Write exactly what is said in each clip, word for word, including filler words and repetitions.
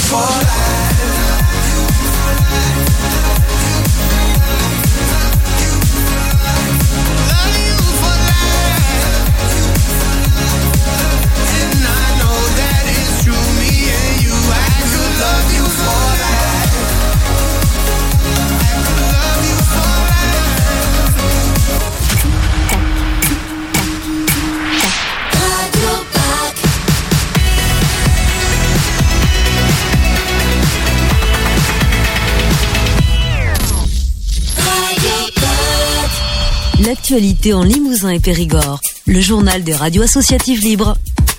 for life. Love you for life. And I know that it's true, me and you, I could love you for life. I could love you for life. Radio Pack. Radio Pack. L'actualité en Limousin et Périgord. Le journal des radios associatives libres.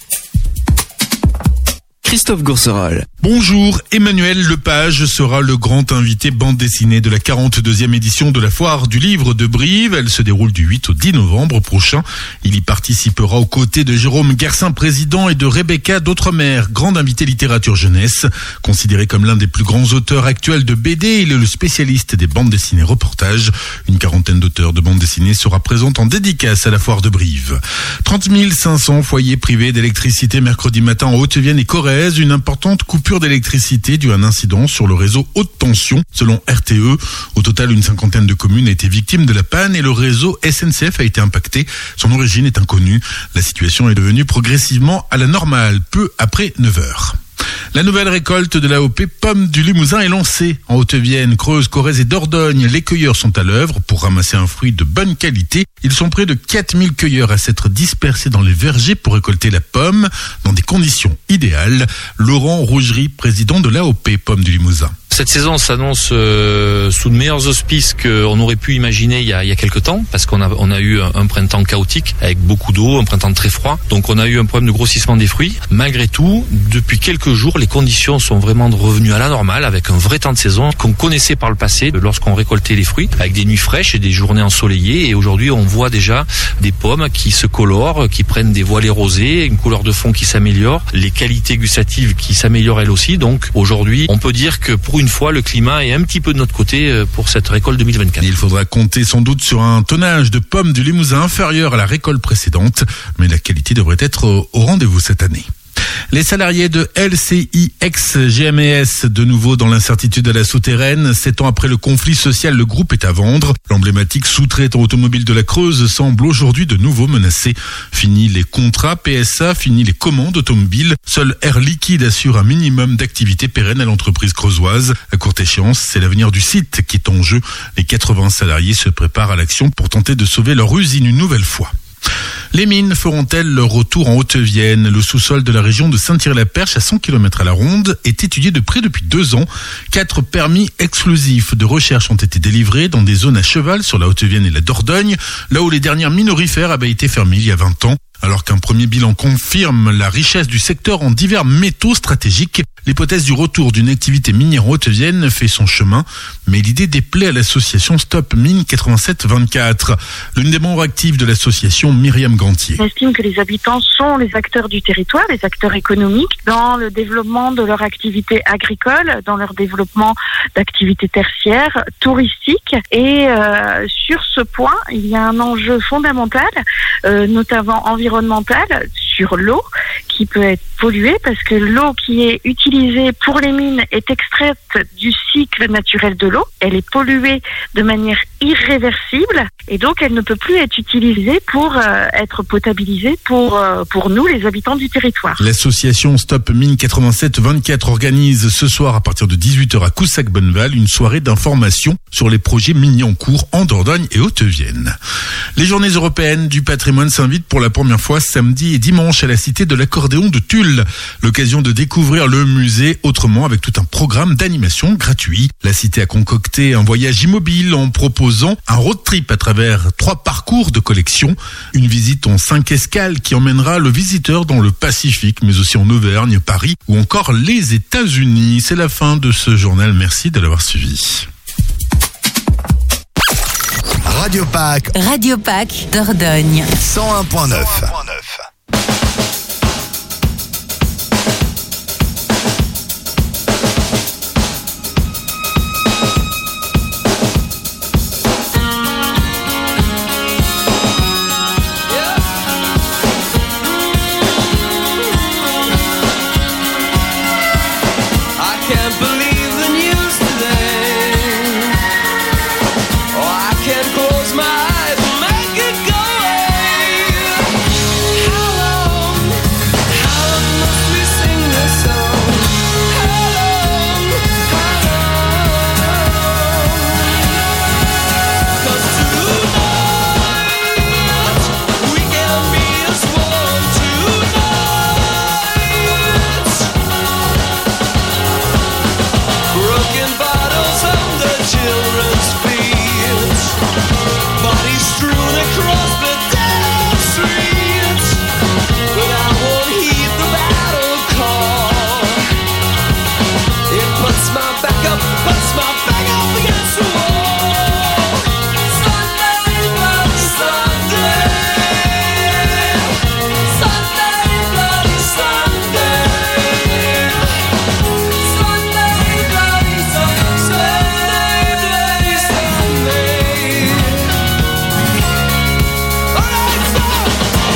Christophe Gourcerol. Bonjour, Emmanuel Lepage sera le grand invité bande dessinée de la quarante-deuxième édition de la Foire du Livre de Brive. Elle se déroule du huit au dix novembre prochain. Il y participera aux côtés de Jérôme Guercin, président, et de Rebecca D'Outremer, grande invitée littérature jeunesse. Considéré comme l'un des plus grands auteurs actuels de B D, il est le spécialiste des bandes dessinées reportages. Une quarantaine d'auteurs de bandes dessinées sera présente en dédicace à la Foire de Brive. trente mille cinq cents foyers privés d'électricité mercredi matin en Haute-Vienne et Corrèze. Une importante coupure d'électricité due à un incident sur le réseau haute tension, selon R T E. Au total, une cinquantaine de communes a été victime de la panne et le réseau S N C F a été impacté. Son origine est inconnue. La situation est devenue progressivement à la normale, peu après neuf heures. La nouvelle récolte de l'A O P Pommes du Limousin est lancée. En Haute-Vienne, Creuse, Corrèze et Dordogne, les cueilleurs sont à l'œuvre pour ramasser un fruit de bonne qualité. Ils sont près de quatre mille cueilleurs à s'être dispersés dans les vergers pour récolter la pomme dans des conditions idéales. Laurent Rougerie, président de l'A O P Pommes du Limousin. Cette saison s'annonce euh, sous de meilleurs auspices qu'on aurait pu imaginer il y a, il y a quelques temps, parce qu'on a, on a eu un, un printemps chaotique avec beaucoup d'eau, un printemps très froid. Donc on a eu un problème de grossissement des fruits. Malgré tout, depuis quelques jours, les conditions sont vraiment revenues à la normale, avec un vrai temps de saison qu'on connaissait par le passé lorsqu'on récoltait les fruits, avec des nuits fraîches et des journées ensoleillées. Et aujourd'hui, on voit déjà des pommes qui se colorent, qui prennent des voilées rosées, une couleur de fond qui s'améliore, les qualités gustatives qui s'améliorent elles aussi. Donc aujourd'hui, on peut dire que pour une fois, le climat est un petit peu de notre côté pour cette récolte deux mille vingt-quatre. Il faudra compter sans doute sur un tonnage de pommes du Limousin inférieur à la récolte précédente, mais la qualité devrait être au rendez-vous cette année. Les salariés de L C I ex-G M E S, de nouveau dans l'incertitude à la souterraine. Sept ans après le conflit social, le groupe est à vendre. L'emblématique sous-traitant automobile de la Creuse semble aujourd'hui de nouveau menacé. Fini les contrats P S A, fini les commandes automobiles. Seul Air Liquide assure un minimum d'activité pérenne à l'entreprise creusoise. À courte échéance, c'est l'avenir du site qui est en jeu. Les quatre-vingts salariés se préparent à l'action pour tenter de sauver leur usine une nouvelle fois. Les mines feront-elles leur retour en Haute-Vienne? Le sous-sol de la région de Saint-Thierry-la-Perche, à cent kilomètres à la ronde, est étudié de près depuis deux ans. Quatre permis exclusifs de recherche ont été délivrés dans des zones à cheval sur la Haute-Vienne et la Dordogne, là où les dernières minorifères avaient été fermées il y a vingt ans. Alors qu'un premier bilan confirme la richesse du secteur en divers métaux stratégiques, l'hypothèse du retour d'une activité minière en Haute-Vienne fait son chemin, mais l'idée déplaît à l'association Stop Mine quatre-vingt-sept vingt-quatre. L'une des membres actives de l'association, Myriam Gantier. J'estime que les habitants sont les acteurs du territoire, les acteurs économiques, dans le développement de leur activité agricole, dans leur développement d'activités tertiaires, touristiques. Et euh, sur ce point, il y a un enjeu fondamental, euh, notamment environnemental, sur l'eau qui peut être polluée, parce que l'eau qui est utilisée pour les mines est extraite du cycle naturel de l'eau. Elle est polluée de manière irréversible et donc elle ne peut plus être utilisée pour euh, être potabilisée pour, euh, pour nous, les habitants du territoire. L'association Stop Mine quatre-vingt-sept vingt-quatre organise ce soir à partir de dix-huit heures à Coussac-Bonneval une soirée d'information sur les projets miniers en cours en Dordogne et Haute-Vienne. Les journées européennes du patrimoine s'invitent pour la première fois samedi et dimanche à la Cité de l'Accordéon de Tulle. L'occasion de découvrir le musée autrement avec tout un programme d'animation gratuit. La Cité a concocté un voyage immobile en proposant un road trip à travers trois parcours de collection. Une visite en cinq escales qui emmènera le visiteur dans le Pacifique, mais aussi en Auvergne, Paris ou encore les États-Unis. C'est la fin de ce journal. Merci de l'avoir suivi. Radio Pack. Radio Pack Dordogne. cent un point neuf. I children's feet. Bodies strewn across the dead streets, but I won't heed the battle call. It puts my back up, puts my back up against the wall. Sunday, bloody Sunday. Sunday, bloody Sunday. Sunday, bloody Sunday. Bloody Sunday. All right, stop.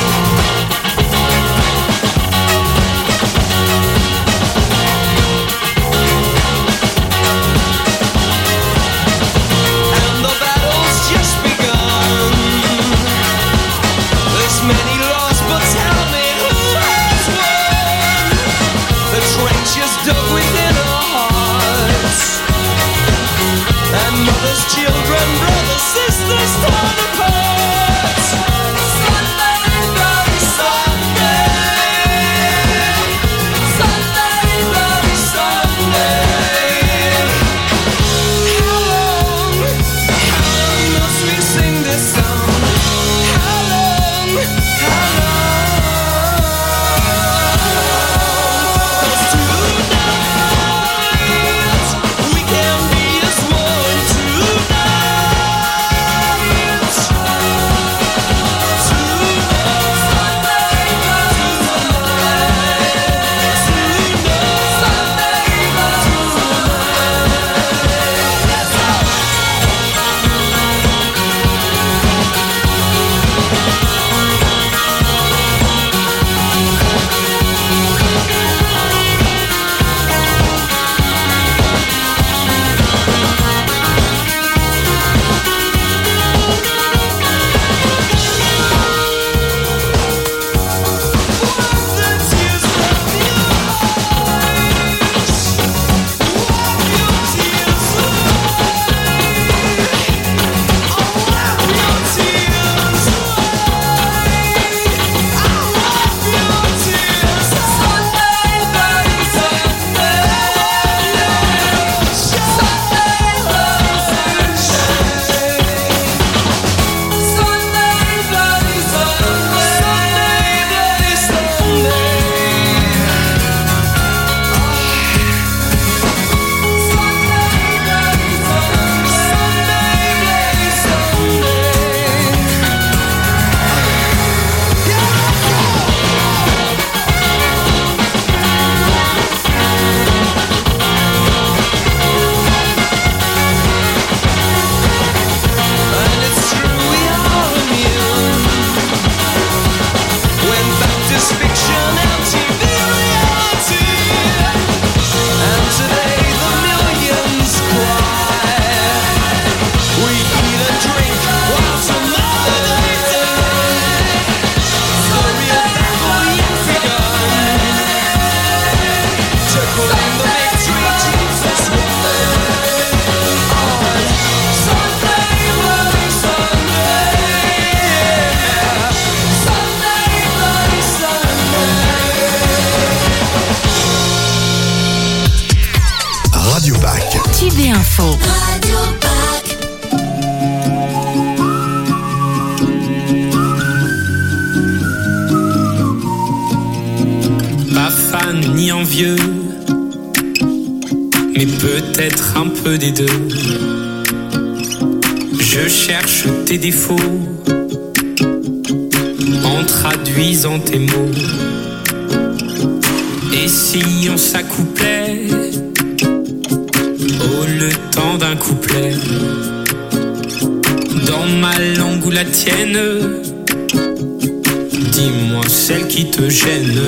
And the battle's just begun. There's many lost, but tell me who has won? The trenches dug within our hearts, and mothers, children, brothers, sisters torn apart. Sunday, bloody Sunday. Sunday, bloody Sunday. How long, how long must we sing this song? How long, how long? 'Cause tonight we can be as one tonight. Info. Pas fan ni envieux, mais peut-être un peu des deux. Je cherche tes défauts en traduisant tes mots. Et si on s'accouplait oh, le temps d'un couplet dans ma langue ou la tienne, dis-moi celle qui te gêne.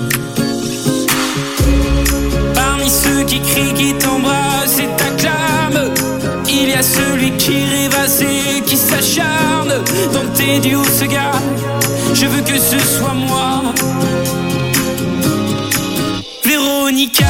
Parmi ceux qui crient, qui t'embrassent et t'acclament, il y a celui qui rêvasse et qui s'acharne dans tes duos se gare. Je veux que ce soit moi, Véronica.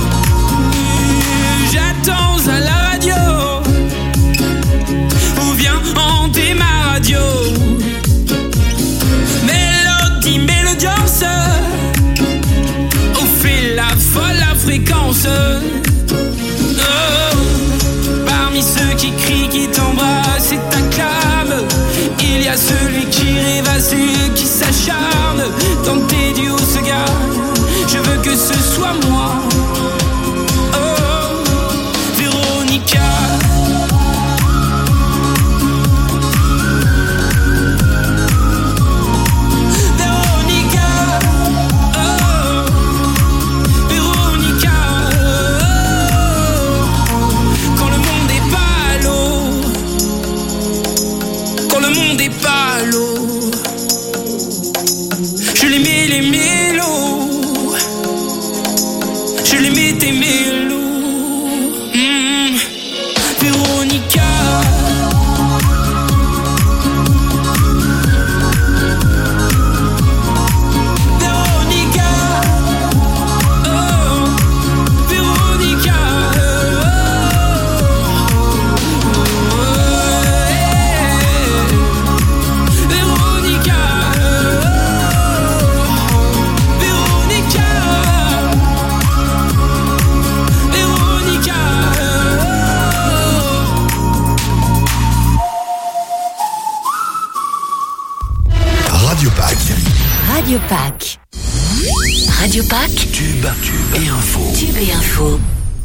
J'attends à la radio, ou bien qui crie, qui t'embrasse et t'acclame. Il y a celui qui rêvasse et qui s'acharne dans tes douces gardes. Je veux que ce soit moi. Oh, Véronica. Pas l'eau. Je les mets les mélos. Je les mets tes mélos. Mmh. Véronica. Véronica. Oh. Véronica. Radio Pack. Radio Pack. Radio Pack. Tube, tube et info. Tube et info.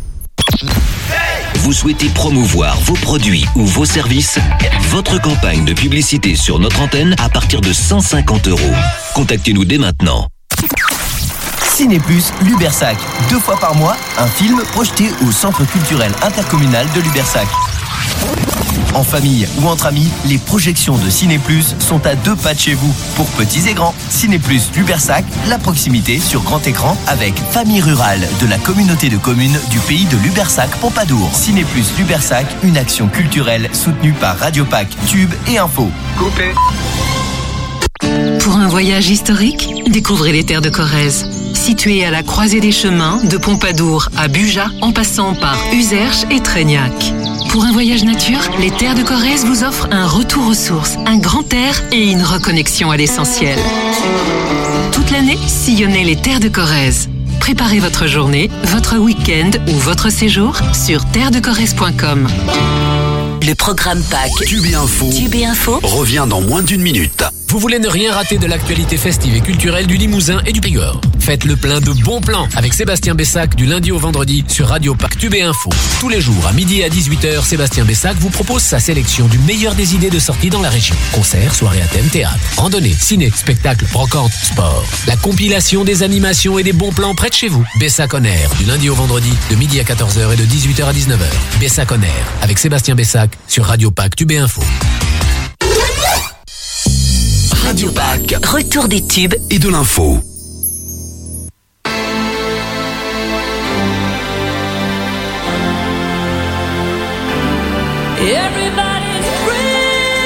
Vous souhaitez promouvoir vos produits ou vos services? Votre campagne de publicité sur notre antenne à partir de cent cinquante euros. Contactez-nous dès maintenant. Ciné Plus Lubersac. Deux fois par mois, un film projeté au Centre culturel intercommunal de Lubersac. En famille ou entre amis, les projections de Ciné Plus sont à deux pas de chez vous. Pour petits et grands, Ciné Plus Lubersac, la proximité sur grand écran avec Famille Rurale de la communauté de communes du pays de Lubersac-Pompadour. Ciné Plus Lubersac, une action culturelle soutenue par Radio Pack, Tube et Info. Coupé. Pour un voyage historique, découvrez les terres de Corrèze. Situées à la croisée des chemins de Pompadour à Buja, en passant par Uzerche et Trégnac. Pour un voyage nature, les terres de Corrèze vous offrent un retour aux sources, un grand air et une reconnexion à l'essentiel. Toute l'année, sillonnez les terres de Corrèze. Préparez votre journée, votre week-end ou votre séjour sur terre de corrèze point com. Le programme Pack. Tube et info. Tube et info. Revient dans moins d'une minute. Vous voulez ne rien rater de l'actualité festive et culturelle du Limousin et du Périgord? Faites le plein de bons plans avec Sébastien Bessac du lundi au vendredi sur Radio Pack Tube et Info. Tous les jours à midi et à dix-huit heures, Sébastien Bessac vous propose sa sélection du meilleur des idées de sortie dans la région. Concerts, soirées à thème, théâtre, randonnée, ciné, spectacle, brocante, sport. La compilation des animations et des bons plans près de chez vous. Bessac on Air du lundi au vendredi de midi à quatorze heures et de dix-huit heures à dix-neuf heures. Bessac on Air avec Sébastien Bessac sur Radio Pack Tube et Info. Radio Pack. Retour des tubes Et de l'info. Everybody's free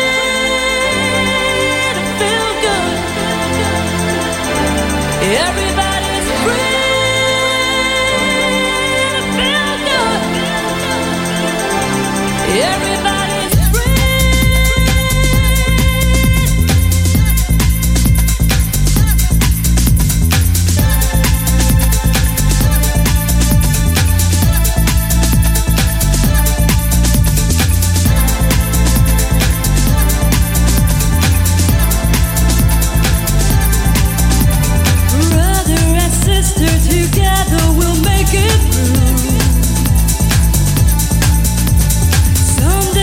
to feel good. Everybody's free to feel good. Everybody's together we'll make it through. Some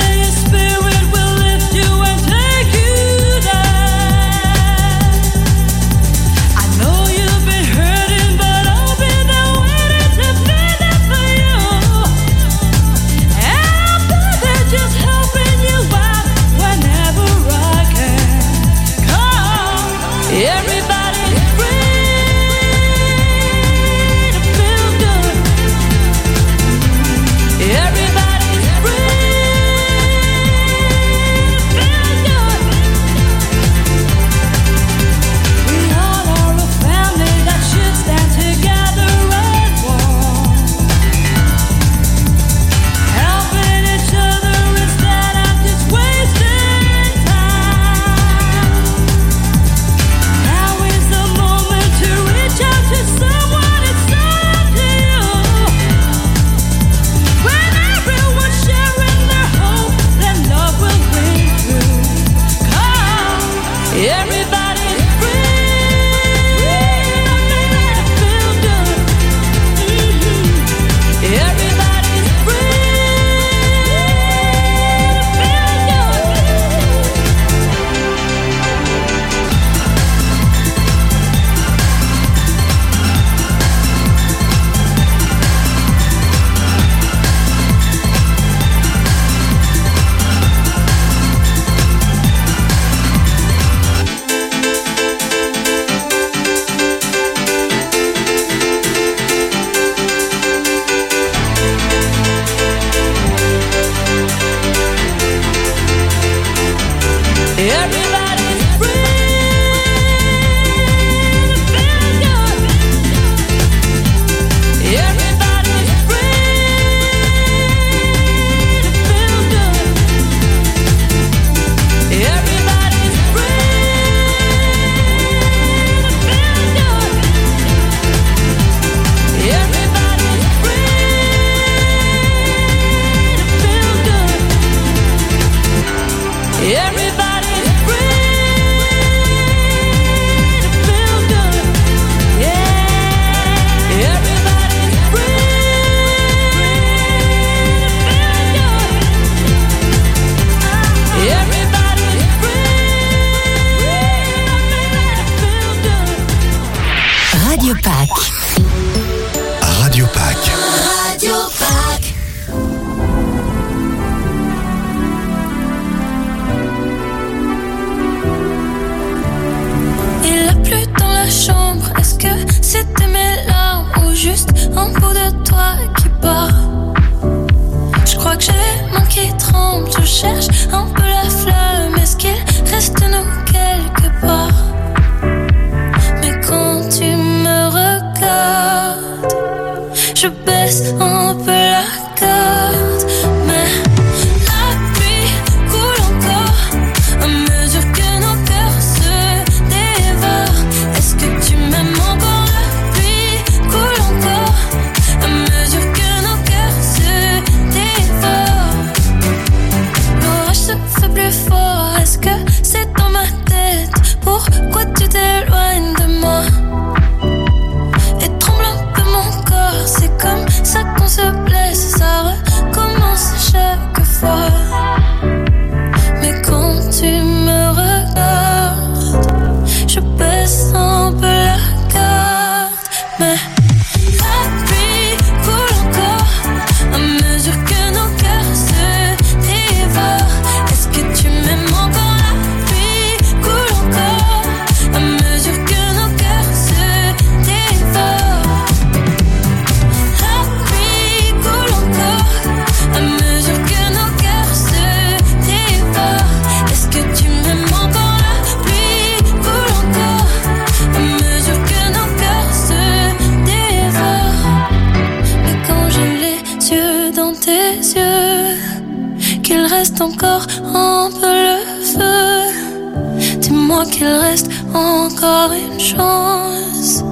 cherche un peu la flamme. Est-ce qu'il reste nous quelque part? Mais quand tu me regardes, je baisse un peu la garde. Mais la pluie coule encore à mesure que nos cœurs se dévorent. Est-ce que tu m'aimes encore? La pluie coule encore à mesure que nos cœurs se dévorent. L'orage se fait plus fort. Est-ce que c'est dans ma tête? Pourquoi tu t'éloignes de moi? Et tremble un peu mon corps. C'est comme ça qu'on se blesse. Ça recommence chaque fois. Mais quand tu me regardes, je baisse un peu la garde. Mais la pluie coule encore à mesure que nos cœurs se dévorent. Est-ce que tu m'aimes encore? La pluie coule encore à mesure que nos cœurs se dévorent. La pluie coule encore à mesure que nos cœurs se dévorent. Est-ce que tu m'aimes encore? La pluie coule encore à mesure que nos cœurs se dévorent. Mais quand j'ai les yeux dans tes yeux, qu'il reste encore un peu le feu, dis-moi qu'il reste encore une chance.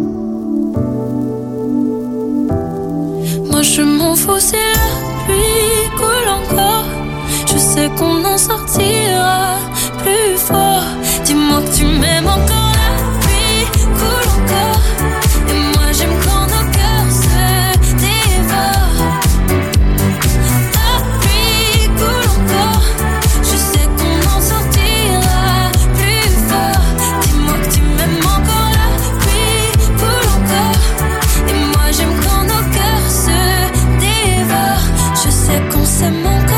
Moi je m'en fous si la pluie coule encore. Je sais qu'on en sortira plus fort. Dis-moi que tu m'aimes encore. La pluie coule encore. Et moi j'aime quand nos cœurs se dévorent. La pluie coule encore. Je sais qu'on en sortira plus fort. Dis-moi que tu m'aimes encore. La pluie coule encore. Et moi j'aime quand nos cœurs se dévorent. Je sais qu'on s'aime encore.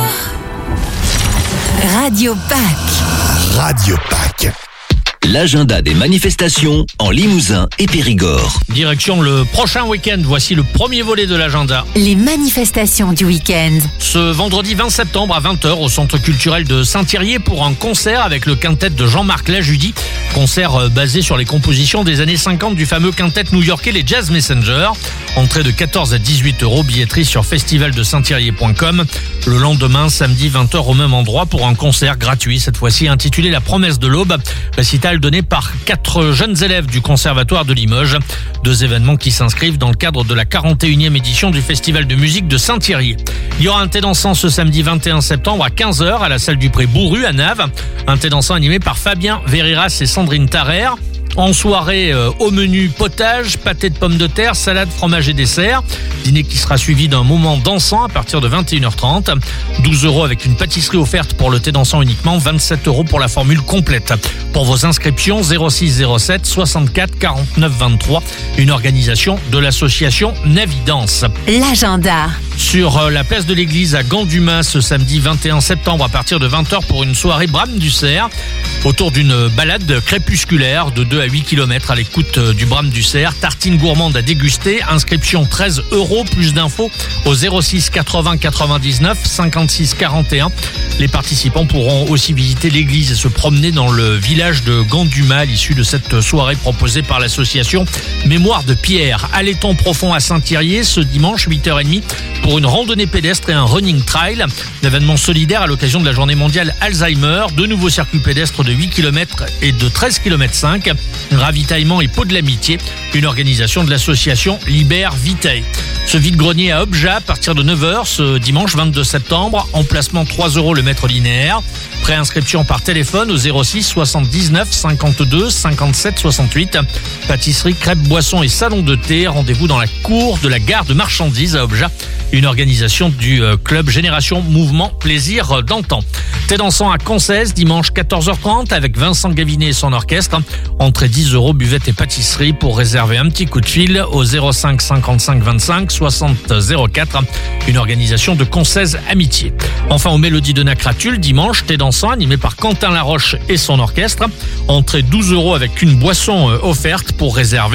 Radio Pâques. Radio Pâques. L'agenda des manifestations en Limousin et Périgord. Direction le prochain week-end, voici le premier volet de l'agenda. Les manifestations du week-end. Ce vendredi vingt septembre à vingt heures au centre culturel de Saint-Thirier pour un concert avec le quintet de Jean-Marc Lajudi. Concert basé sur les compositions des années cinquante du fameux quintet new-yorkais les Jazz Messengers. Entrée de quatorze à dix-huit euros, billetterie sur festival de saint thirier point com. Le lendemain, samedi vingt heures au même endroit pour un concert gratuit, cette fois-ci intitulé La promesse de l'aube. Récital donné par quatre jeunes élèves du Conservatoire de Limoges. Deux événements qui s'inscrivent dans le cadre de la quarante et unième édition du Festival de musique de Saint-Thirier. Il y aura un thé dansant ce samedi vingt et un septembre à quinze heures à la salle du Pré Bourru à Naves. Un thé dansant animé par Fabien Veriras et Sandrine Tarrer. En soirée, euh, au menu potage, pâté de pommes de terre, salade, fromage et dessert. Dîner qui sera suivi d'un moment dansant à partir de vingt et une heures trente. douze euros avec une pâtisserie offerte pour le thé dansant uniquement. vingt-sept euros pour la formule complète. Pour vos inscriptions, zéro six zéro sept soixante-quatre quarante-neuf vingt-trois. Une organisation de l'association Navidance. L'agenda. Sur la place de l'église à Gand-Dumas ce samedi vingt et un septembre à partir de vingt heures pour une soirée Brame du Cerf autour d'une balade crépusculaire de deux à huit kilomètres à l'écoute du Brame du Cerf. Tartine gourmande à déguster. Inscription treize euros. Plus d'infos au zéro six quatre-vingts quatre-vingt-dix-neuf cinquante-six quarante et un. Les participants pourront aussi visiter l'église et se promener dans le village de Gand-Dumas à l'issue de cette soirée proposée par l'association Mémoire de Pierre. Allaiton profond à Saint-Thirier ce dimanche huit heures trente pour une randonnée pédestre et un running trail. L'événement solidaire à l'occasion de la journée mondiale Alzheimer. Deux nouveaux circuits pédestres de huit kilomètres et de treize kilomètres cinq. Ravitaillement et pot de l'amitié. Une organisation de l'association Libère Vitae. Ce vide-grenier à Obja à partir de neuf heures ce dimanche vingt-deux septembre. Emplacement trois euros le mètre linéaire. Préinscription par téléphone au zéro six soixante-dix-neuf cinquante-deux cinquante-sept soixante-huit. Pâtisserie, crêpes, boissons et salon de thé. Rendez-vous dans la cour de la gare de marchandises à Obja. Une organisation du club Génération Mouvement Plaisir d'Antan. Thé dansant à Concès, dimanche quatorze heures trente avec Vincent Gavinet et son orchestre. Entrée dix euros, buvette et pâtisserie. Pour réserver un petit coup de fil au zéro cinq cinquante-cinq vingt-cinq soixante zéro quatre. Une organisation de Concès Amitié. Enfin, aux Mélodies de Nacratul, dimanche, thé dansant animé par Quentin Laroche et son orchestre. Entrée douze euros avec une boisson offerte. Pour réserver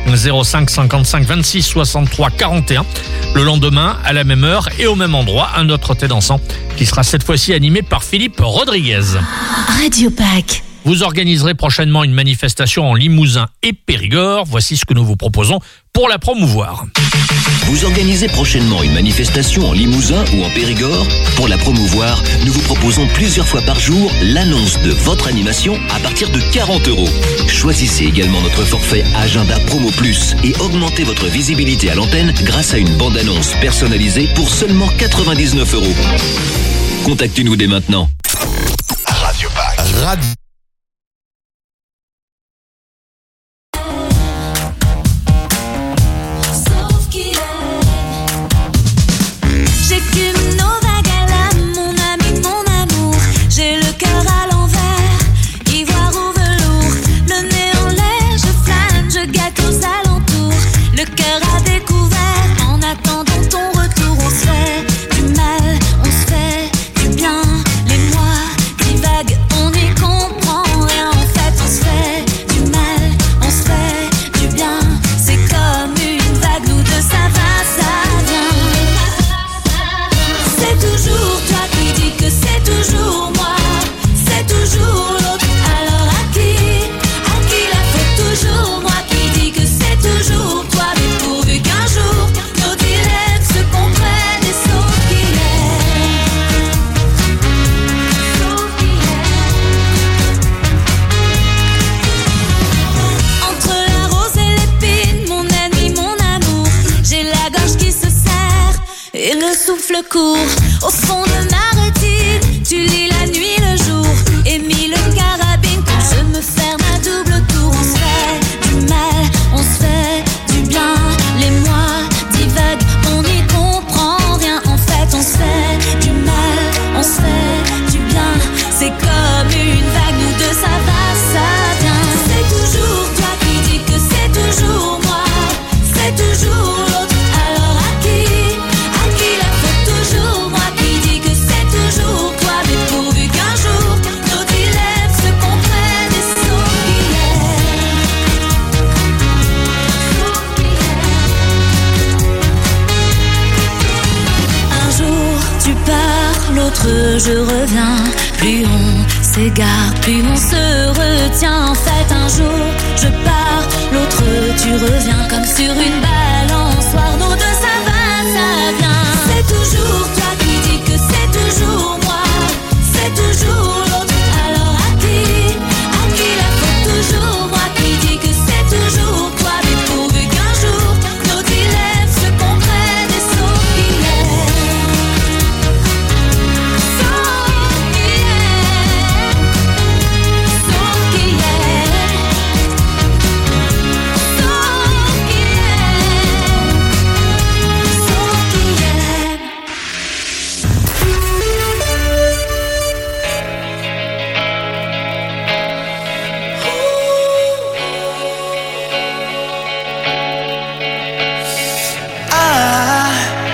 zéro cinq cinquante-cinq vingt-six soixante-trois quarante et un. Le lendemain, à la même heure et au même endroit, un autre thé dansant qui sera cette fois-ci animé par Philippe Rodriguez. Radio Pack. Vous organiserez prochainement une manifestation en Limousin et Périgord. Voici ce que nous vous proposons pour la promouvoir. Vous organisez prochainement une manifestation en Limousin ou en Périgord? Pour la promouvoir, nous vous proposons plusieurs fois par jour l'annonce de votre animation à partir de quarante euros. Choisissez également notre forfait Agenda Promo Plus et augmentez votre visibilité à l'antenne grâce à une bande-annonce personnalisée pour seulement quatre-vingt-dix-neuf euros. Contactez-nous dès maintenant. Radio Pack. Radio. J'écume nos vagues à l'âme, mon ami, mon amour. J'ai le cœur à l'envers, ivoire ou velours. Le nez en l'air, je flâne, je guette aux alentours. Le cœur à découvert, en attendant ton retour. On se fait du mal, on se fait du bien. Les mois divaguent, on n'y comprend rien. En fait, on se fait du mal, on se fait du bien. C'est comme une vague, nous deux, ça va, ça vient. C'est toujours toi qui dis que c'est toujours moi, c'est toujours l'autre. Alors à qui, à qui la faute? Toujours moi qui dis que c'est toujours toi. Mais pourvu qu'un jour nos dilemmes se comprennent et sauf qu'il est, sauf qu'il est. Entre la rose et l'épine, mon ennemi, mon amour, j'ai la gorge qui se serre et le souffle court. Au fond de ma rétine, tu lis la nuit, le jour, et mis le carabine quand je me ferme à double tour. On se fait du mal, on se fait du bien. Les mois divaguent, on n'y comprend rien. En fait, on se fait du mal, on se fait du bien. C'est comme une vague, nous deux, ça va, ça vient. C'est toujours toi qui dis que c'est toujours moi, c'est toujours l'autre. Alors à qui, à qui la faute? Toujours moi qui dis que c'est toujours toi. Mais pourvu qu'un jour nos dilemmes se comprennent et sauf qu'il est, sauf qu'il est. Un jour tu pars, l'autre je reviens. Plus on s'égare, plus on se retient. En fait un jour je pars, l'autre tu reviens. Comme sur une balançoire, nos deux ça va, ça vient. C'est toujours toi qui dis que c'est toujours moi, c'est toujours l'autre. Alors à qui, à qui la faute? Toujours moi qui dis que c'est toujours toi. Mais pourvu qu'un jour nos dilemmes se comprennent et sauf qu'il est, sauf qu'il est, sauf qu'il est, sauf qu'il est, sauf qu'il est. I,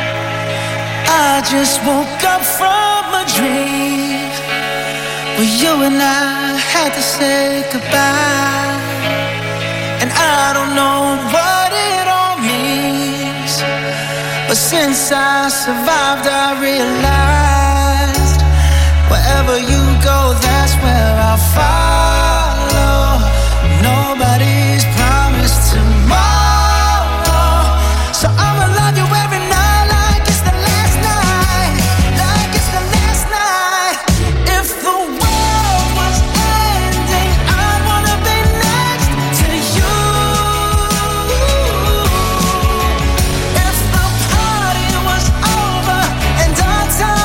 I just woke up from a dream where you and I had to say goodbye. And I don't know what it all means, but since I survived I realized wherever you go, that's where I'll follow. Nobody's promised tomorrow, so I'ma love you every night like it's the last night, like it's the last night. If the world was ending, I wanna be next to you. If the party was over and our time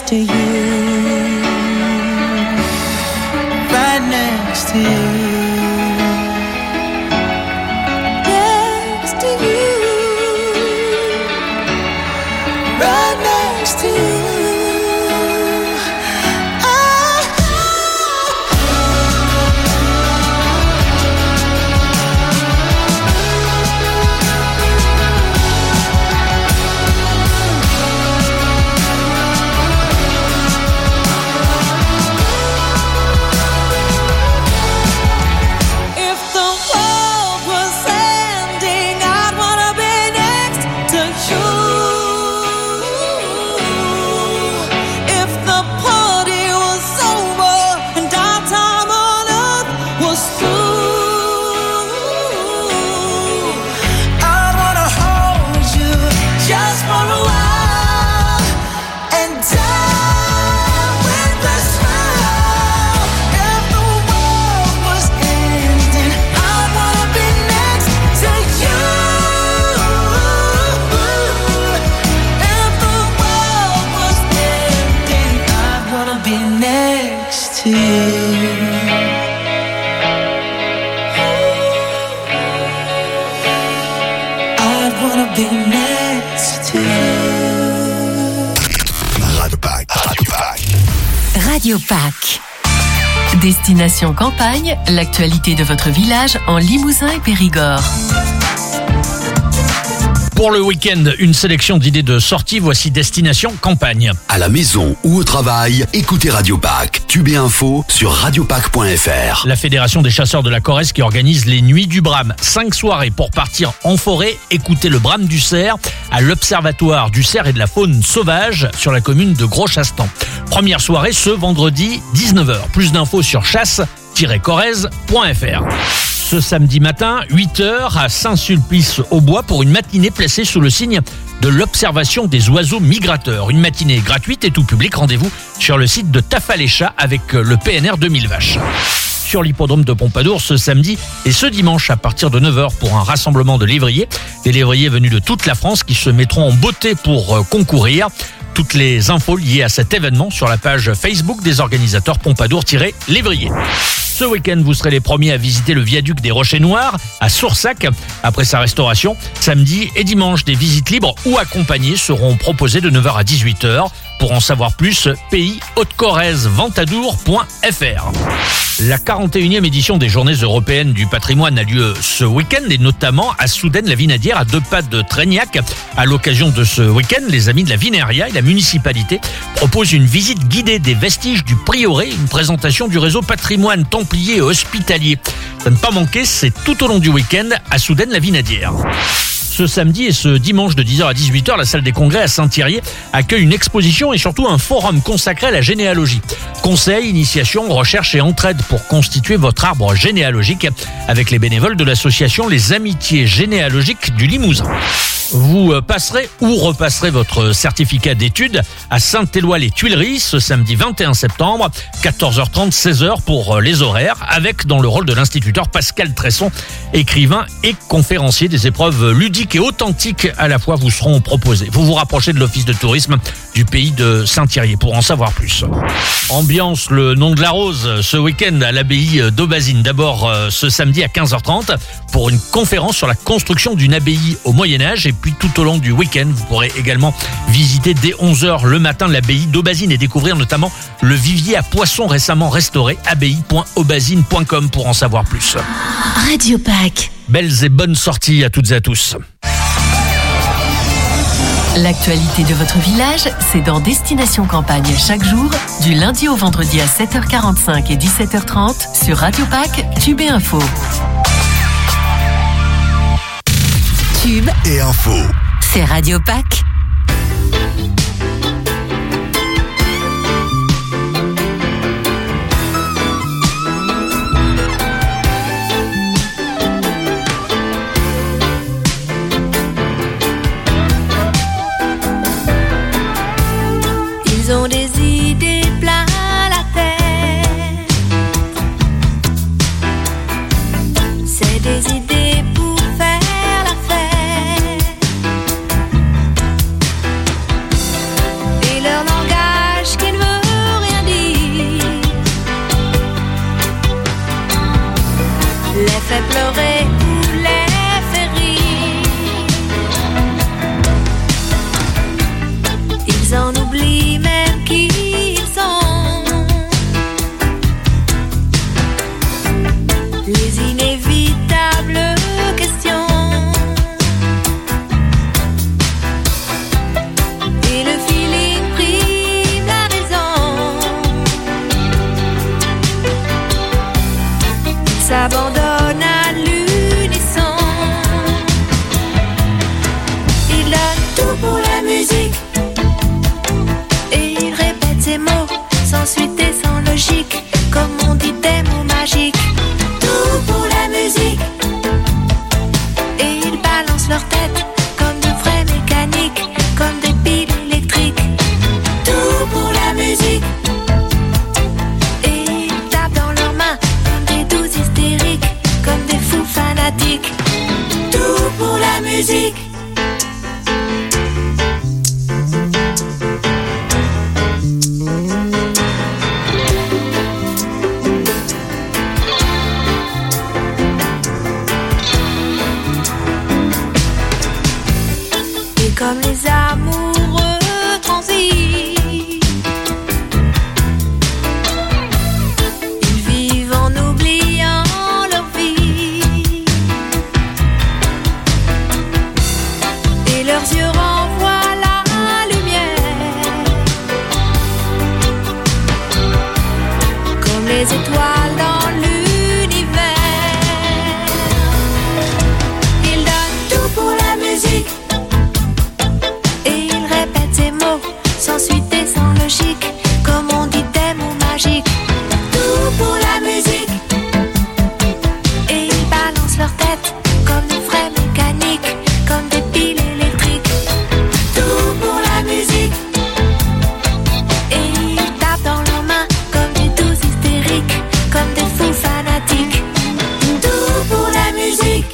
next to you, right next to you. Radio Pack. Destination Campagne, l'actualité de votre village en Limousin et Périgord. Pour le week-end, une sélection d'idées de sorties, voici Destination Campagne. À la maison ou au travail, écoutez Radio Pack. Tube et info sur radiopack point f r. La Fédération des chasseurs de la Corrèze qui organise les Nuits du Brame. Cinq soirées pour partir en forêt, écouter le brame du cerf à l'Observatoire du cerf et de la faune sauvage sur la commune de Gros-Chastan. Première soirée ce vendredi dix-neuf heures. Plus d'infos sur chasse tiret corrèze point f r. Ce samedi matin, huit heures à Saint-Sulpice-au-Bois pour une matinée placée sous le signe de l'observation des oiseaux migrateurs. Une matinée gratuite et tout public. Rendez-vous sur le site de Tafalécha avec le P N R deux mille vaches. Sur l'hippodrome de Pompadour ce samedi et ce dimanche à partir de neuf heures pour un rassemblement de lévriers. Des lévriers venus de toute la France qui se mettront en beauté pour concourir. Toutes les infos liées à cet événement sur la page Facebook des organisateurs Pompadour-Lévrier. Ce week-end, vous serez les premiers à visiter le viaduc des Rochers Noirs à Soursac. Après sa restauration, samedi et dimanche, des visites libres ou accompagnées seront proposées de neuf heures à dix-huit heures. Pour en savoir plus, pays Haute-Corrèze Ventadour point f r. La quarante et unième édition des Journées européennes du patrimoine a lieu ce week-end et notamment à Soudaine-la-Vinadière, à deux pas de Trégnac. À l'occasion de ce week-end, les amis de la Vineria et la municipalité proposent une visite guidée des vestiges du prieuré, une présentation du réseau patrimoine templier et hospitalier. Ça ne pas manquer, c'est tout au long du week-end à Soudaine-la-Vinadière. Ce samedi et ce dimanche de dix heures à dix-huit heures, la salle des congrès à Saint-Thirier accueille une exposition et surtout un forum consacré à la généalogie. Conseils, initiation, recherche et entraide pour constituer votre arbre généalogique avec les bénévoles de l'association Les Amitiés Généalogiques du Limousin. Vous passerez ou repasserez votre certificat d'études à Saint-Éloi-les-Tuileries ce samedi vingt et un septembre, quatorze heures trente, seize heures pour les horaires, avec dans le rôle de l'instituteur Pascal Tresson, écrivain et conférencier. Des épreuves ludiques et authentiques à la fois vous seront proposées. Vous vous rapprochez de l'office de tourisme du pays de Saint-Thirier pour en savoir plus. Ambiance le nom de la rose ce week-end à l'abbaye d'Aubazine. D'abord ce samedi à quinze heures trente pour une conférence sur la construction d'une abbaye au Moyen-Âge. Et puis tout au long du week-end, vous pourrez également visiter dès onze heures le matin l'abbaye d'Aubazine et découvrir notamment le vivier à poissons récemment restauré, abbaye point aubazine point com pour en savoir plus. Radio Pack. Belles et bonnes sorties à toutes et à tous. L'actualité de votre village, c'est dans Destination Campagne chaque jour, du lundi au vendredi à sept heures quarante-cinq et dix-sept heures trente sur Radio Pack, Tube et Info. Tube et info. C'est Radio Pack. Ils ont des idées plein la tête. C'est des idées pour faire la fête. balancent leur tête comme de vrais mécaniques, comme des piles électriques. Tout pour la musique. Et ils tapent dans leurs mains comme des douces hystériques, comme des fous fanatiques. Tout pour la musique. Comme les amoureux transis, ils vivent en oubliant leur vie, et leurs yeux renvoient la lumière, comme les étoiles dans l'univers. Ils donnent tout pour la musique. Sans suite et sans logique, comme on dit des mots magiques. Tout pour la musique. Et ils balancent leur tête comme des vrais mécaniques, comme des piles électriques. Tout pour la musique. Et ils tapent dans leurs mains comme des douces hystériques, comme des fous fanatiques. Tout pour la musique.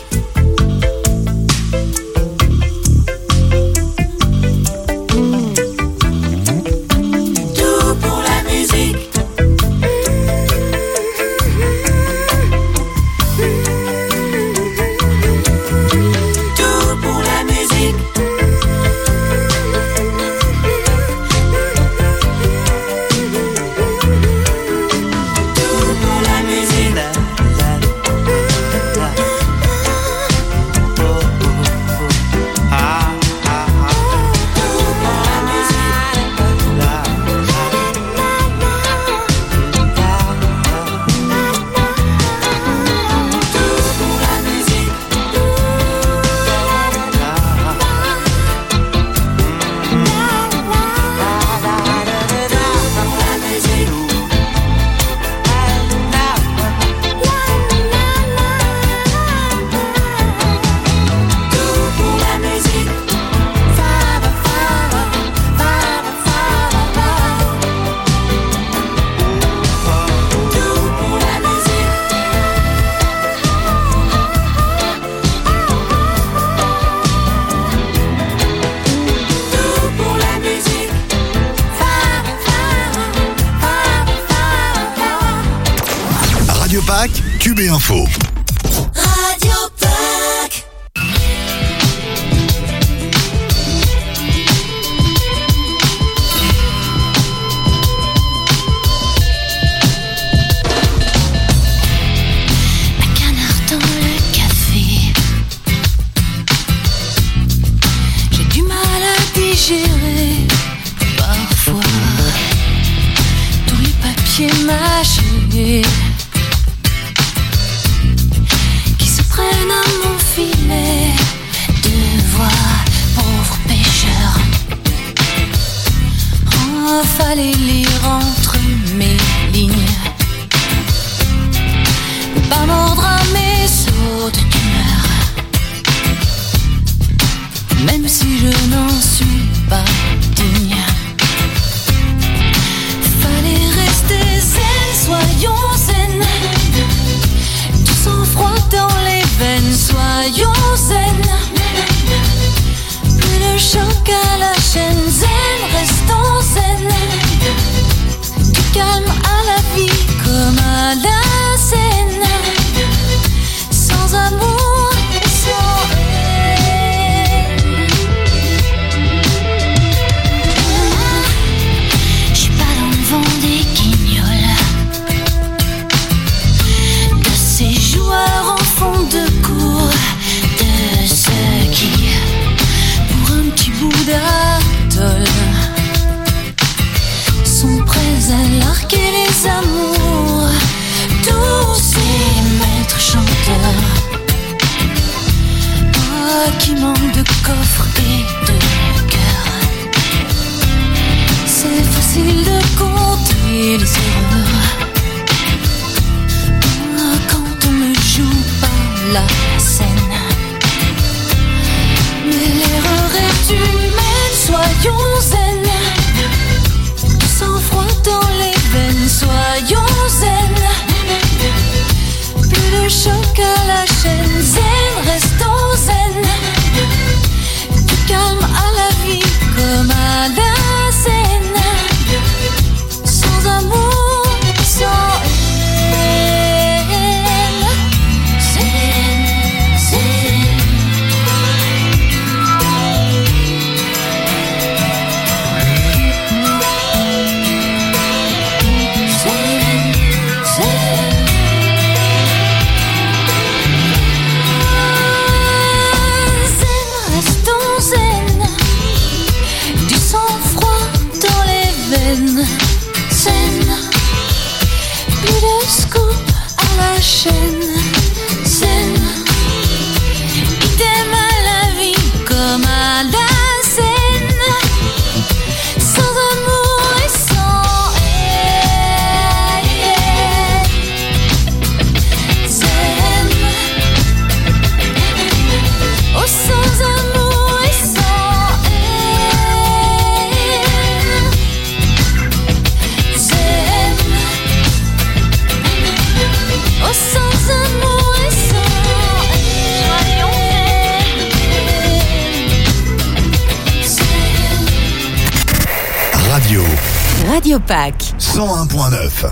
Tube et Info. Radio Pack. Un canard dans le café. J'ai du mal à digérer parfois tous les papiers mâchés prennent à mon filet de voix, pauvre pêcheur. Oh, fallait lire entre mes lignes, pas mordre à mes sautes d'humeur, même si je n'en suis pas digne. Fallait rester zen, soyons zen. Sans froid dans les veines, soyons zen. Plus de choc à la chaîne, zen, restons zen. Du calme à la vie comme à la scène. Sans amour et sans haine. J'suis pas dans le vent des guignols, de ces joueurs en fond de cours, de ceux qui, pour un petit bout d'atoll, sont prêts à larguer les amours. Tous ces maîtres chanteurs, oh, qui manquent de coffre et de cœur. C'est facile de compter les erreurs quand on ne joue pas la scène. Radio Pâques. cent un point neuf.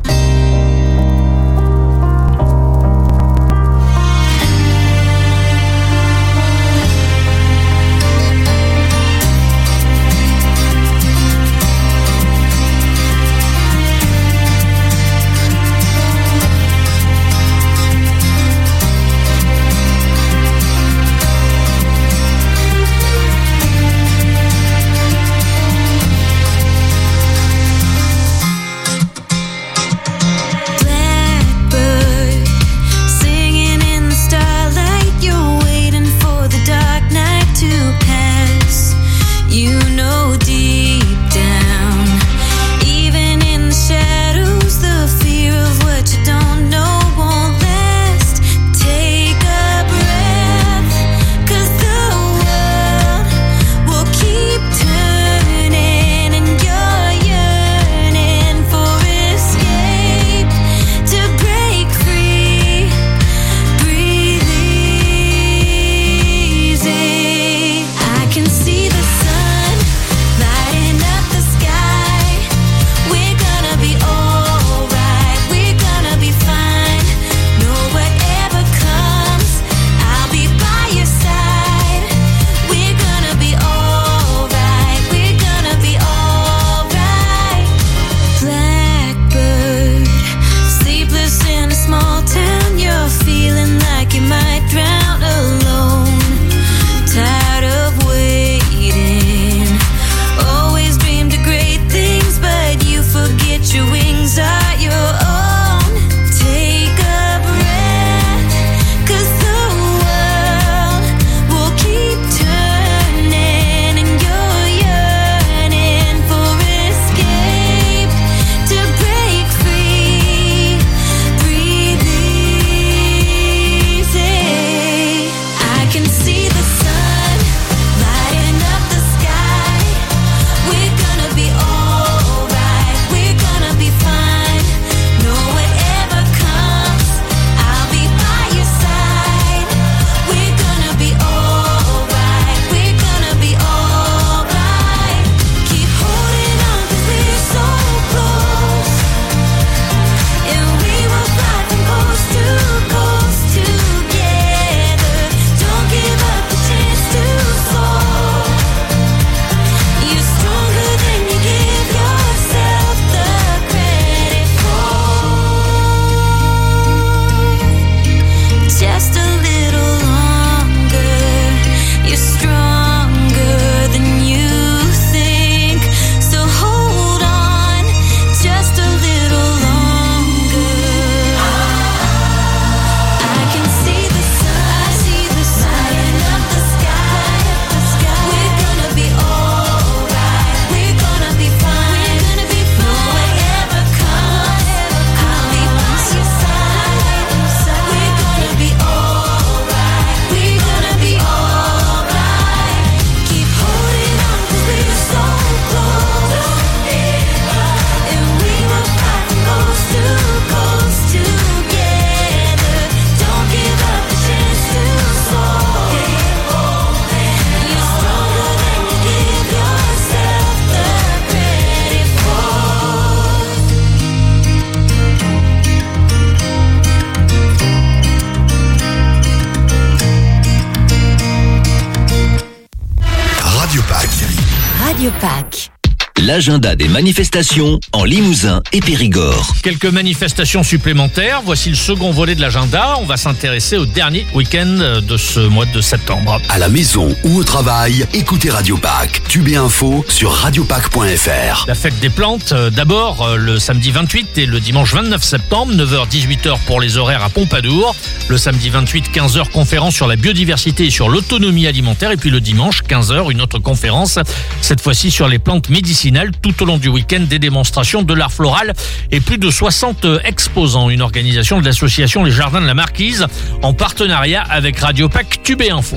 Radio Pâques. L'agenda des manifestations en Limousin et Périgord. Quelques manifestations supplémentaires. Voici le second volet de l'agenda. On va s'intéresser au dernier week-end de ce mois de septembre. À la maison ou au travail, écoutez Radio Pâques. Tube et info sur radio pâques point f r. La fête des plantes, d'abord le samedi vingt-huit et le dimanche vingt-neuf septembre, neuf heures dix-huit heures pour les horaires à Pompadour. Le samedi vingt-huit, quinze heures, conférence sur la biodiversité et sur l'autonomie alimentaire. Et puis le dimanche, quinze heures, une autre conférence, cette fois-ci sur les plantes médicinales. Tout au long du week-end, des démonstrations de l'art floral et plus de soixante exposants. Une organisation de l'association Les Jardins de la Marquise en partenariat avec Radio Pâques Tube et Info.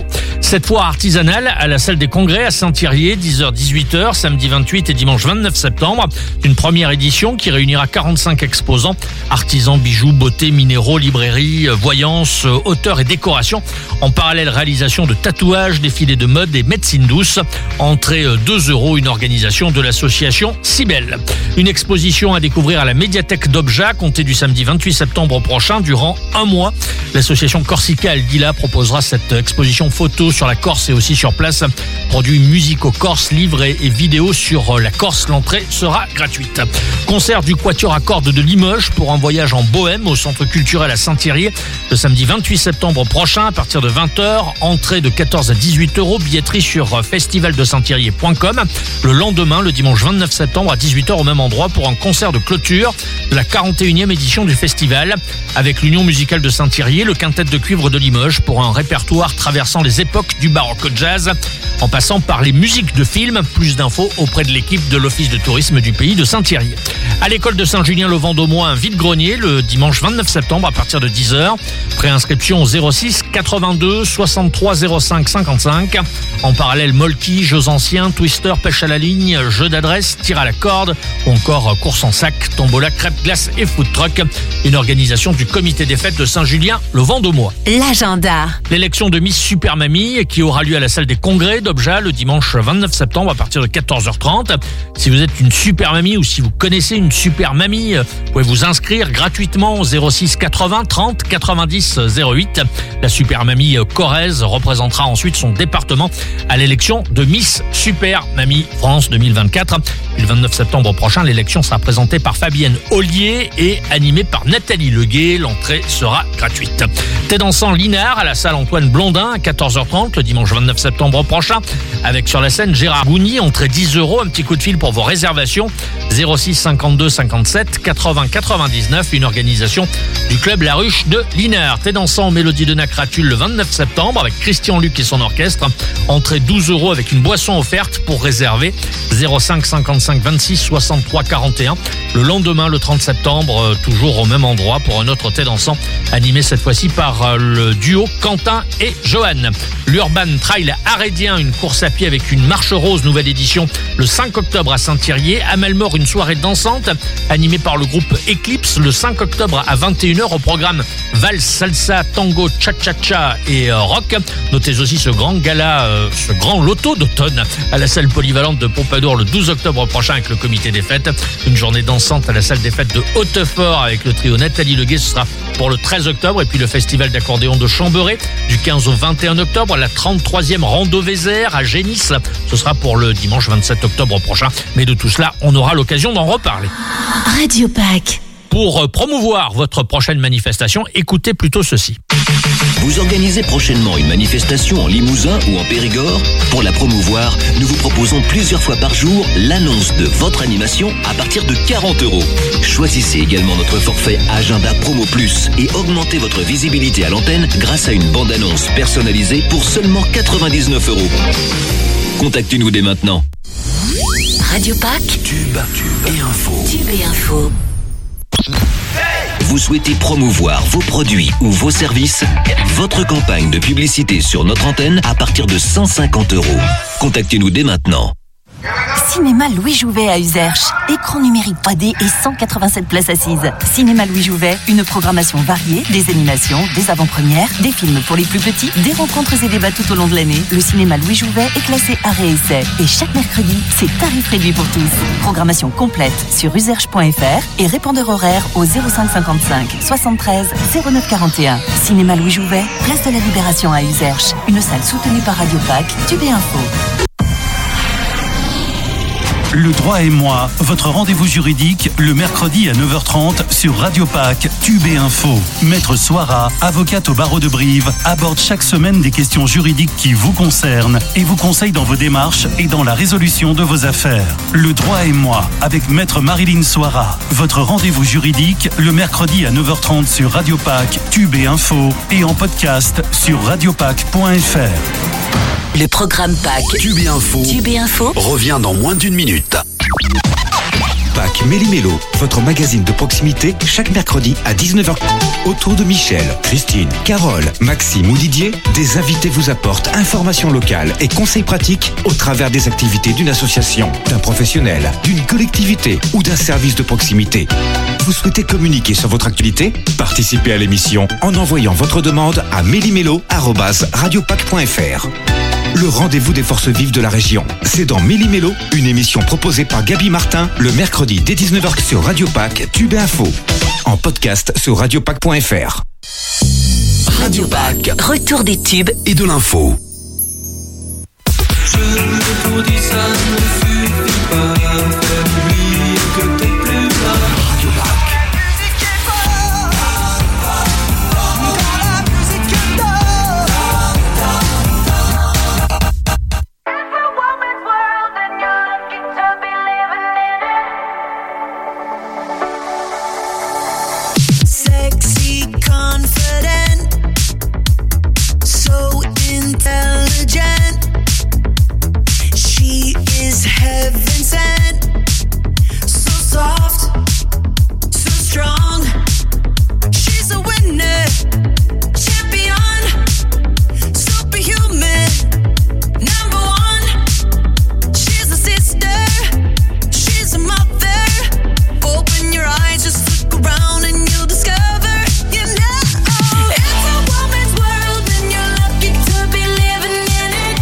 Cette foire artisanale à la salle des congrès à Saint-Thirier, dix heures dix-huit heures, samedi vingt-huit et dimanche vingt-neuf septembre. Une première édition qui réunira quarante-cinq exposants, artisans, bijoux, beauté, minéraux, librairie, voyance, auteurs et décoration. En parallèle, réalisation de tatouages, défilés de mode et médecine douce. Entrée deux euros, une organisation de l'association Cybelle. Une exposition à découvrir à la médiathèque d'Obja, comptée du samedi vingt-huit septembre prochain, durant un mois. L'association Corsica Aldila proposera cette exposition photo sur la Corse et aussi sur place. Produits musicaux corse, livres et, et vidéos sur la Corse. L'entrée sera gratuite. Concert du Quatuor à cordes de Limoges pour un voyage en bohème au centre culturel à Saint-Thirier le samedi vingt-huit septembre prochain à partir de vingt heures. Entrée de quatorze à dix-huit euros. Billetterie sur festival de saint thirier point com. Le lendemain, le dimanche vingt-neuf septembre à dix-huit heures au même endroit pour un concert de clôture de la quarante et unième édition du festival avec l'Union musicale de Saint-Thirier, le quintet de cuivre de Limoges pour un répertoire traversant les époques du baroque au jazz en passant par les musiques de films. Plus d'infos auprès de l'équipe de l'Office de tourisme du pays de Saint-Thirier. À l'école de Saint-Julien-le-Vendômois, un vide-grenier le dimanche vingt-neuf septembre à partir de dix heures. Préinscription au zéro six quatre-vingt-deux soixante-trois zéro cinq cinquante-cinq. En parallèle, molki, jeux anciens, twister, pêche à la ligne, jeux d'adresse, tir à la corde ou encore course en sac, tombola, crêpes, glace et food truck. Une organisation du comité des fêtes de Saint-Julien-le-Vendômois. L'agenda. L'élection de Miss Super Mamie qui aura lieu à la salle des congrès d'Obja le dimanche vingt-neuf septembre à partir de quatorze heures trente. Si vous êtes une super mamie ou si vous connaissez une super mamie, vous pouvez vous inscrire gratuitement au zéro six quatre-vingts trente quatre-vingt-dix zéro huit. La super mamie corrèze représentera ensuite son département à l'élection de Miss Super Mamie France deux mille vingt-quatre. Le vingt-neuf septembre prochain, l'élection sera présentée par Fabienne Ollier et animée par Nathalie Leguet. L'entrée sera gratuite. Thé dansant Linard à la salle Antoine Blondin à quatorze heures trente le dimanche vingt-neuf septembre prochain avec sur la scène Gérard Gougny. Entrée dix euros. Un petit coup de fil pour vos réservations. zéro six cinquante-deux cinquante-sept quatre-vingts quatre-vingt-dix-neuf. Une organisation du club La Ruche de Linard. Thé dansant aux Mélodies de Nacratule le vingt-neuf septembre avec Christian Luc et son orchestre. Entrée douze euros avec une boisson offerte pour réserver zéro cinq cinquante-cinq vingt-six soixante-trois quarante et un. Le lendemain, le trente septembre, toujours au même endroit pour un autre thé dansant animé cette fois-ci par le duo Quentin et Johan. L'Urban Trail Arédien, une course à pied avec une marche rose, nouvelle édition le cinq octobre à Saint-Thirier. À Malmort, une soirée dansante animée par le groupe Eclipse le cinq octobre à vingt et une heures au programme valse, salsa, tango, cha-cha-cha et euh, rock. Notez aussi ce grand gala, euh, ce grand loto d'automne à la salle polyvalente de Pompadour le douze octobre prochain avec le comité des fêtes. Une journée dansante à la salle des fêtes de Hautefort avec le trio Nathalie Leguet, ce sera pour le treize octobre. Et puis le festival d'accordéon de Chamberet du quinze au vingt et un octobre. La trente-troisième Rando Vézère à Génisse, ce sera pour le dimanche vingt-sept octobre prochain. Mais de tout cela, on aura l'occasion d'en reparler. Radio Pack. Pour promouvoir votre prochaine manifestation, écoutez plutôt ceci. Vous organisez prochainement une manifestation en Limousin ou en Périgord? Pour la promouvoir, nous vous proposons plusieurs fois par jour l'annonce de votre animation à partir de quarante euros. Choisissez également notre forfait Agenda Promo Plus et augmentez votre visibilité à l'antenne grâce à une bande-annonce personnalisée pour seulement quatre-vingt-dix-neuf euros. Contactez-nous dès maintenant. Radio Pack. Tube, tube et info. Tube et info. Vous souhaitez promouvoir vos produits ou vos services? Votre campagne de publicité sur notre antenne à partir de cent cinquante euros. Contactez-nous dès maintenant. Cinéma Louis Jouvet à Uzerche. Écran numérique trois D et cent quatre-vingt-sept places assises. Cinéma Louis Jouvet, une programmation variée, des animations, des avant-premières, des films pour les plus petits, des rencontres et débats tout au long de l'année. Le cinéma Louis Jouvet est classé arrêt et essai. Et chaque mercredi, c'est tarif réduit pour tous. Programmation complète sur uzerche point f r et répondeur horaire au zéro cinq cinquante-cinq soixante-treize zéro neuf quarante et un. Cinéma Louis Jouvet, place de la Libération à Uzerche. Une salle soutenue par Radio Pack, Tube et Info. Le droit et moi, votre rendez-vous juridique le mercredi à neuf heures trente sur Radio Pack, Tube et Info. Maître Soira, avocate au barreau de Brive, aborde chaque semaine des questions juridiques qui vous concernent et vous conseille dans vos démarches et dans la résolution de vos affaires. Le droit et moi, avec Maître Marilyn Soira. Votre rendez-vous juridique le mercredi à neuf heures trente sur Radio Pack, Tube et Info et en podcast sur radiopack point f r. Le programme Pack. Tube et Info. Tube et Info. Revient dans moins d'une minute. Pack Méli-Mélo, votre magazine de proximité, chaque mercredi à dix-neuf heures. Autour de Michel, Christine, Carole, Maxime ou Didier, des invités vous apportent informations locales et conseils pratiques au travers des activités d'une association, d'un professionnel, d'une collectivité ou d'un service de proximité. Vous souhaitez communiquer sur votre actualité? Participez à l'émission en envoyant votre demande à méli-mélo arobase radiopac point f r. Le rendez-vous des forces vives de la région. C'est dans Méli-Mélo, une émission proposée par Gaby Martin le mercredi dès dix-neuf heures sur Radio Pac, Tube et Info. En podcast sur radiopac point f r. Radio Pac. Retour des tubes Et de l'info. Je te dis ça ne suffit pas. Fais oublier que t'es plus là. Radio Pac. Heaven sent, so soft, so strong. She's a winner, champion, superhuman, number one. She's a sister, she's a mother. Open your eyes, just look around and you'll discover, you know, it's a woman's world and you're lucky to be living in it.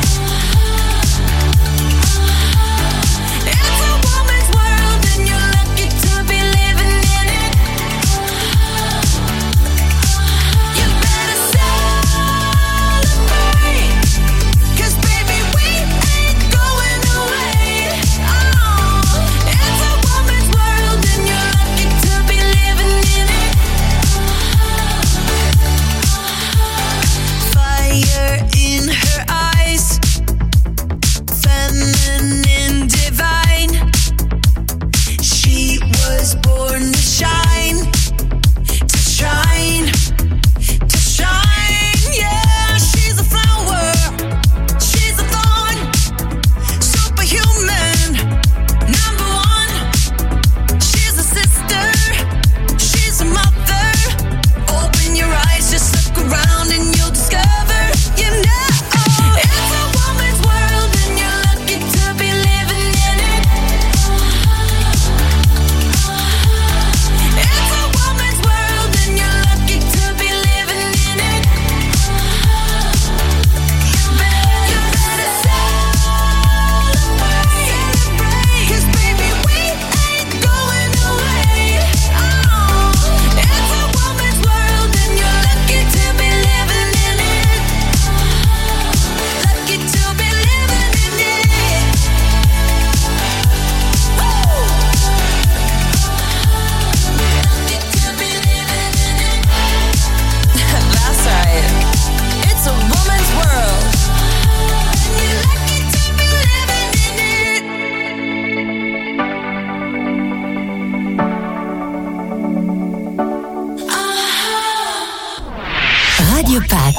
Radio Pac.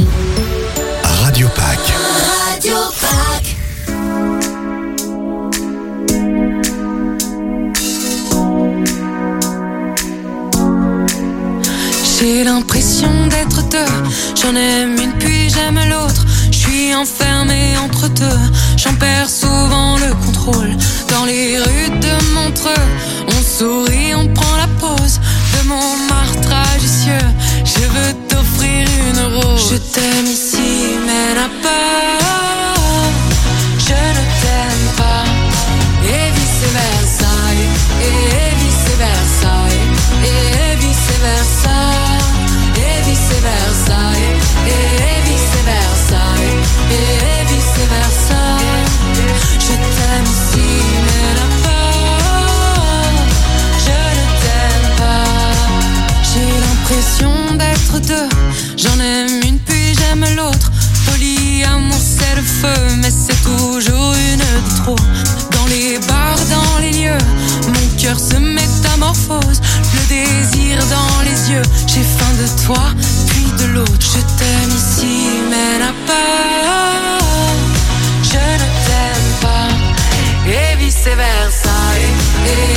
Radio Pac. Radio Pac. J'ai l'impression d'être deux. J'en aime une puis j'aime l'autre. Je suis enfermée entre deux. J'en perds souvent le contrôle. Dans les rues de Montreux, on sourit, on prend la pause de mon martragicieux. Je veux t'offrir une rose. Je t'aime ici, mais là-bas, je ne t'aime pas. Et vice versa, et vice versa, et vice versa, et vice versa, et vice versa, et vice versa. Je t'aime ici, mais là-bas, je ne t'aime pas. J'ai l'impression d'être deux. J'en aime une puis j'aime l'autre. Polyamour c'est le feu, mais c'est toujours une de trop. Dans les bars, dans les lieux, mon cœur se métamorphose. Le désir dans les yeux, j'ai faim de toi, puis de l'autre. Je t'aime ici, mais là-bas, je ne t'aime pas. Et vice versa, et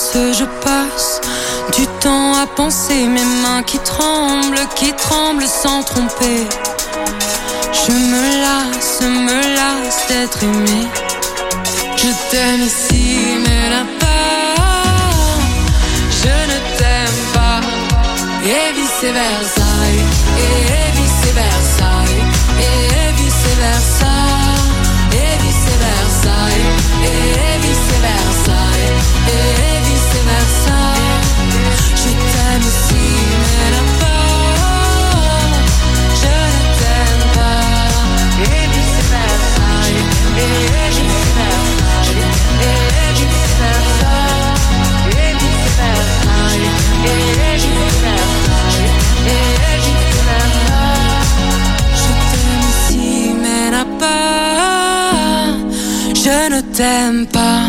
passe, je passe du temps à penser, mes mains qui tremblent, qui tremblent sans tromper. Je me lasse, me lasse d'être aimé. Je t'aime ici, mais là-bas, je ne t'aime pas. Et vice versa, et vice versa, et vice versa, et vice versa, et vice versa, et vice versa. Je t'aime ici, mais là-bas, je ne t'aime pas. Et vice versa, et vice versa, et vice versa, et vice versa, et vice versa. Je t'aime ici, mais là-bas, je ne t'aime pas.